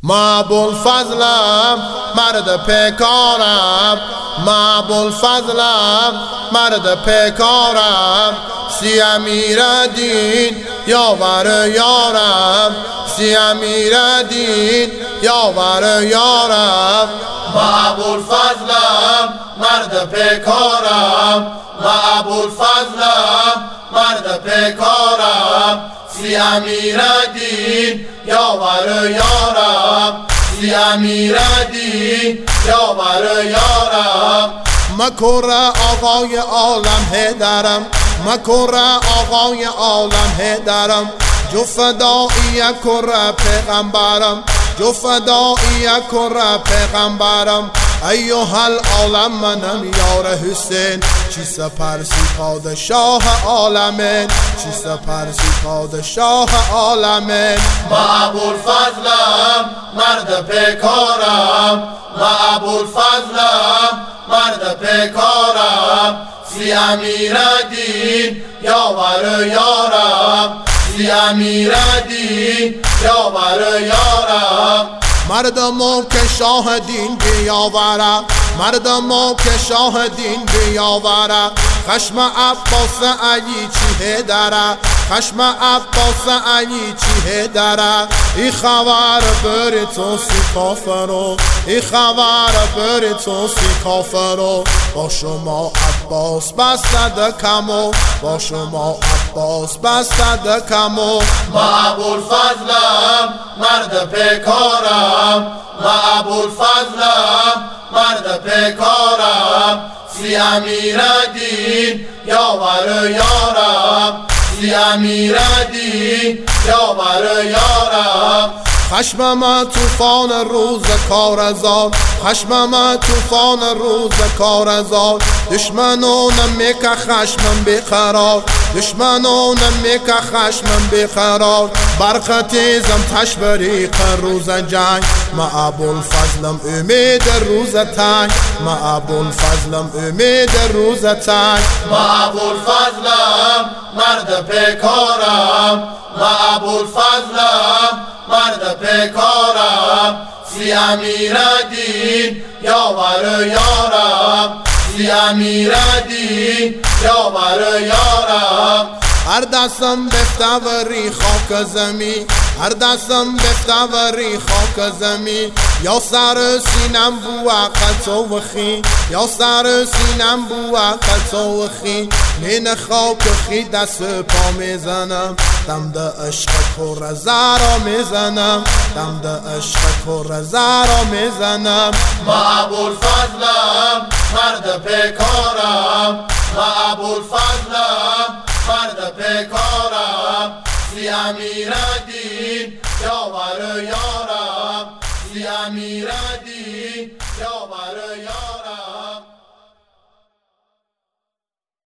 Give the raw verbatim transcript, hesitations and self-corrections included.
ما ابوالفضلم مرد پیکارم، ما ابوالفضلم مرد پیکارم، سی امیر دین یاور یارم، سی امیر دین یاور یارم. ما ابوالفضلم مرد پیکارم، ما ابوالفضلم مرد پیکارم، سی امیر دین یاور یارم، سی امیر دین یاور یارم. مکر آقای عالم هیدرم، مکر آقای عالم هیدرم، جو فدایی کر پیغمبرم، جو فدایی کر پیغمبرم. ایها العالم منم یار حسین، چی سپرسی پادشاه عالمین، چی سپرسی پادشاه عالمین. ما ابوالفضلم مرد پیکارم، ما ابوالفضلم مرد پیکارم، سی امیر دین یاور یارم، سی امیر دین یاور یارم. مردمو که شاه دین بیاوره، مردمو که شاه دین بیاوره، خشم عباس علی چی هدره، خشم عباس علی چی هدره. ای خبر بری تو سی کافرو، ای خبر بری تو سی کافرو، با شما عباس بسته کمو، با شما عباس بسته کمو. ما ابوالفضلم مرد پیکارم، ما ابوالفضلم مرد پیکارم، سی امیر دین یاور یارم، سی امیر دین یاور یارم. خشمم طوفان روز کارزار، خشمم طوفان روز کارزار، دشمنو نمیکه خشمم بیقرار، دشمنو نمیکه خشمم بیقرار. برق تیزم تش بریق روز جنگ، ما ابوالفضلم امید روز تنگ، ما ابوالفضلم امید روز تنگ. ما ابوالفضلم مرد پیکارم، ما ابوالفضلم مرد پیکارم، سی امیر دین یاور یارم، سی امیر دین یاور یارم. هر دستم بفتوری خاک زمین، هر دستم بفتوری خاک زمین، یا سر سینم بو عقل و خی، یا سر سینم بو عقل و خی. من خاک خی دست پا میزنم، دم ده عشق کر زرا میزنم، دم ده عشق کر زرا میزنم. ما ابوالفضلم مرد پیکارم، ما ابوالفضلم مرد پیکارم، سی امیر دین یاور یارم، سی امیر دین یاور یارم.